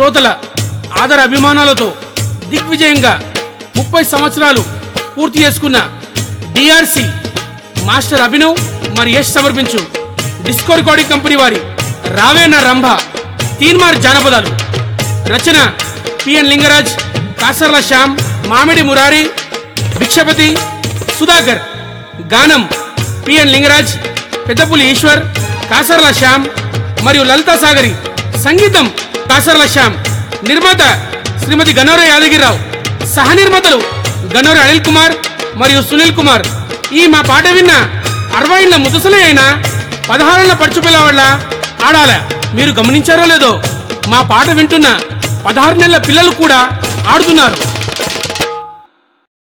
శ్రోతల ఆదర అభిమానాలతో దిగ్విజయంగా 30 సంవత్సరాలు పూర్తి చేసుకున్న డిఆర్సి మాస్టర్ అభినవ్ మరి యశ్ సమర్పించు డిస్కో రికార్డింగ్ కంపెనీ వారి రావేన రంభ తీన్మార్ జానపదాలు. రచన పిఎన్ లింగరాజ్, కాసర్ల శ్యామ్, మామిడి మురారి, భిక్షపతి, సుధాకర్. గానం పిఎన్ లింగరాజ్, పెద్దపులి ఈశ్వర్, కాసర్ల శ్యామ్ మరియు లలితా సాగరి. సంగీతం కాసర్ల శ్యామ్. నిర్మాత శ్రీమతి గన్నోర యాదగిరిరావు. సహ నిర్మాతలు గన్నోర అనిల్ కుమార్ మరియు సునీల్ కుమార్. ఈ మా పాట విన్న 60 ఏళ్ల ముదుసలే అయినా 16 ఏళ్ల పడుచు పిల్లవాళ్ళ ఆడాల. మీరు గమనించారో లేదో, మా పాట వింటున్న 16 నెలల పిల్లలు కూడా ఆడుతున్నారు.